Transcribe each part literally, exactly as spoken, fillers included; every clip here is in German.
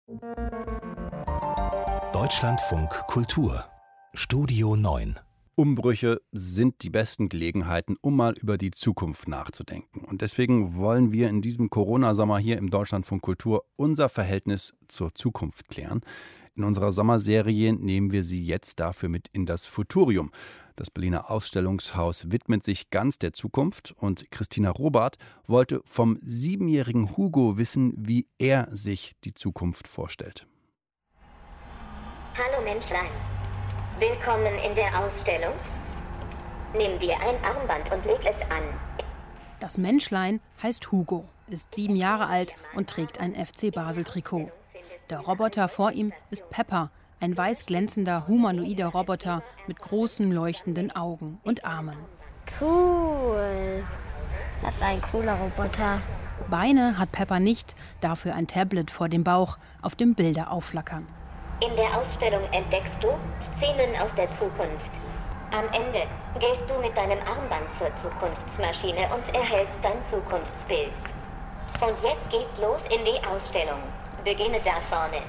Deutschlandfunk Kultur Studio neun. Umbrüche sind die besten Gelegenheiten, um mal über die Zukunft nachzudenken. Und deswegen wollen wir in diesem Corona-Sommer hier im Deutschlandfunk Kultur unser Verhältnis zur Zukunft klären. In unserer Sommerserie nehmen wir Sie jetzt dafür mit in das Futurium. Das Berliner Ausstellungshaus widmet sich ganz der Zukunft und Christina Robart wollte vom siebenjährigen Hugo wissen, wie er sich die Zukunft vorstellt. Hallo Menschlein, willkommen in der Ausstellung. Nimm dir ein Armband und leg es an. Das Menschlein heißt Hugo, ist sieben Jahre alt und trägt ein F C Basel-Trikot. Der Roboter vor ihm ist Pepper, ein weiß glänzender, humanoider Roboter mit großen, leuchtenden Augen und Armen. Cool. Das ist ein cooler Roboter. Beine hat Pepper nicht, dafür ein Tablet vor dem Bauch, auf dem Bilder aufflackern. In der Ausstellung entdeckst du Szenen aus der Zukunft. Am Ende gehst du mit deinem Armband zur Zukunftsmaschine und erhältst dein Zukunftsbild. Und jetzt geht's los in die Ausstellung. Beginne da vorne.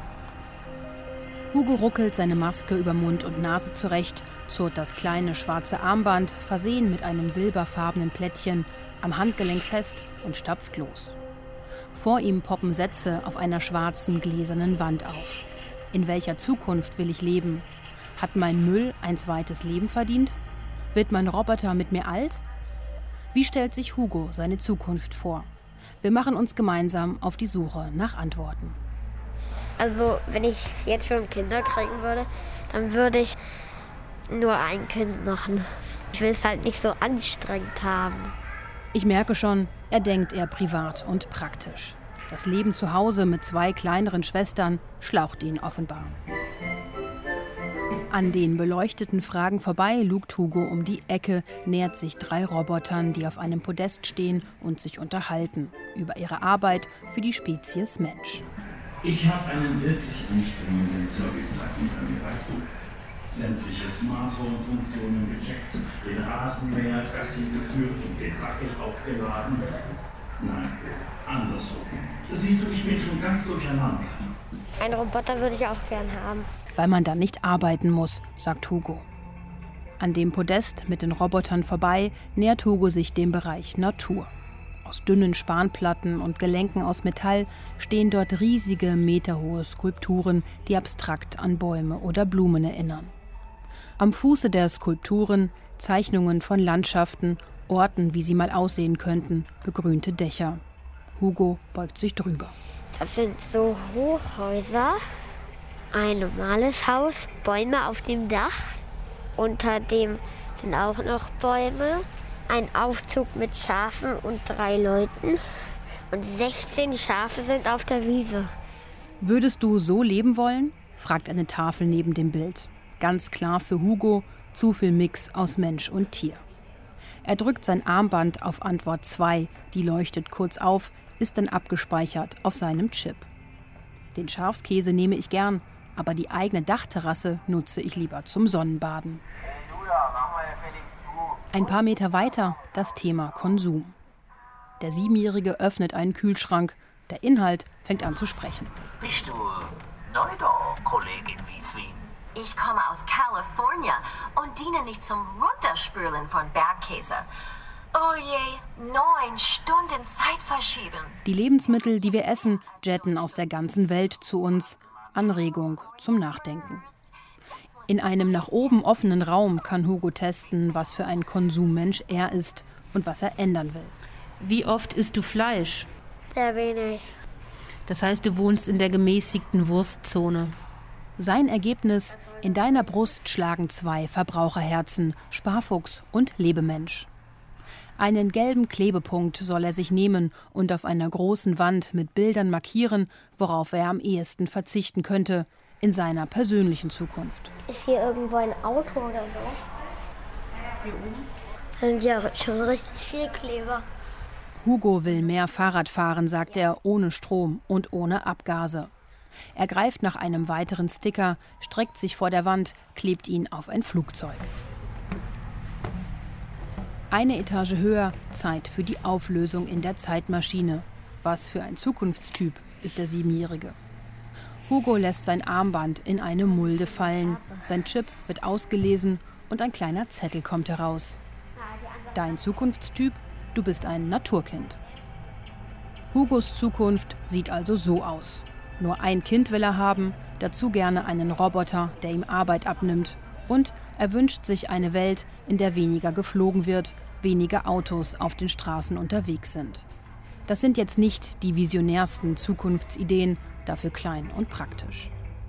Hugo ruckelt seine Maske über Mund und Nase zurecht, zurrt das kleine schwarze Armband, versehen mit einem silberfarbenen Plättchen, am Handgelenk fest und stapft los. Vor ihm poppen Sätze auf einer schwarzen, gläsernen Wand auf. In welcher Zukunft will ich leben? Hat mein Müll ein zweites Leben verdient? Wird mein Roboter mit mir alt? Wie stellt sich Hugo seine Zukunft vor? Wir machen uns gemeinsam auf die Suche nach Antworten. Also, wenn ich jetzt schon Kinder kriegen würde, dann würde ich nur ein Kind machen. Ich will es halt nicht so anstrengend haben. Ich merke schon, er denkt eher privat und praktisch. Das Leben zu Hause mit zwei kleineren Schwestern schlaucht ihn offenbar. An den beleuchteten Fragen vorbei lugt Hugo um die Ecke, nähert sich drei Robotern, die auf einem Podest stehen und sich unterhalten über ihre Arbeit für die Spezies Mensch. Ich habe einen wirklich anstrengenden Service hinter mir, weißt du? Sämtliche Smartphone-Funktionen gecheckt, den Rasenmäher Gassi geführt und den Wackel aufgeladen. Nein, andersrum. Siehst du, ich bin schon ganz durcheinander. Einen Roboter würde ich auch gern haben. Weil man da nicht arbeiten muss, sagt Hugo. An dem Podest mit den Robotern vorbei nähert Hugo sich dem Bereich Natur. Aus dünnen Spanplatten und Gelenken aus Metall stehen dort riesige, meterhohe Skulpturen, die abstrakt an Bäume oder Blumen erinnern. Am Fuße der Skulpturen Zeichnungen von Landschaften, Orten, wie sie mal aussehen könnten, begrünte Dächer. Hugo beugt sich drüber. Das sind so Hochhäuser, ein normales Haus, Bäume auf dem Dach. Unter dem sind auch noch Bäume. Ein Aufzug mit Schafen und drei Leuten. Und sechzehn Schafe sind auf der Wiese. Würdest du so leben wollen? Fragt eine Tafel neben dem Bild. Ganz klar für Hugo, zu viel Mix aus Mensch und Tier. Er drückt sein Armband auf Antwort zwei, die leuchtet kurz auf, ist dann abgespeichert auf seinem Chip. Den Schafskäse nehme ich gern, aber die eigene Dachterrasse nutze ich lieber zum Sonnenbaden. Ein paar Meter weiter das Thema Konsum. Der Siebenjährige öffnet einen Kühlschrank. Der Inhalt fängt an zu sprechen. Bist du neu da, Kollegin Wieswin? Ich komme aus California und diene nicht zum Runterspülen von Bergkäse. Oh je, neun Stunden Zeit verschieben. Die Lebensmittel, die wir essen, jetten aus der ganzen Welt zu uns. Anregung zum Nachdenken. In einem nach oben offenen Raum kann Hugo testen, was für ein Konsummensch er ist und was er ändern will. Wie oft isst du Fleisch? Sehr wenig. Das heißt, du wohnst in der gemäßigten Wurstzone. Sein Ergebnis: In deiner Brust schlagen zwei Verbraucherherzen, Sparfuchs und Lebemensch. Einen gelben Klebepunkt soll er sich nehmen und auf einer großen Wand mit Bildern markieren, worauf er am ehesten verzichten könnte in seiner persönlichen Zukunft. Ist hier irgendwo ein Auto oder so? Hier oben? Da sind ja schon richtig viele Kleber. Hugo will mehr Fahrrad fahren, sagt er, ohne Strom und ohne Abgase. Er greift nach einem weiteren Sticker, streckt sich vor der Wand, klebt ihn auf ein Flugzeug. Eine Etage höher, Zeit für die Auflösung in der Zeitmaschine. Was für ein Zukunftstyp ist der Siebenjährige. Hugo lässt sein Armband in eine Mulde fallen. Sein Chip wird ausgelesen und ein kleiner Zettel kommt heraus. Dein Zukunftstyp? Du bist ein Naturkind. Hugos Zukunft sieht also so aus. Nur ein Kind will er haben, dazu gerne einen Roboter, der ihm Arbeit abnimmt. Und er wünscht sich eine Welt, in der weniger geflogen wird, weniger Autos auf den Straßen unterwegs sind. Das sind jetzt nicht die visionärsten Zukunftsideen, dafür klein und praktisch.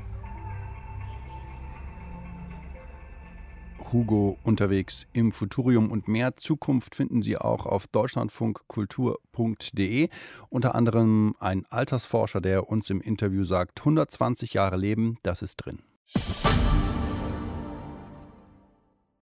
Hugo unterwegs im Futurium und mehr Zukunft finden Sie auch auf deutschlandfunkkultur punkt de. Unter anderem ein Altersforscher, der uns im Interview sagt, hundertzwanzig Jahre leben, das ist drin.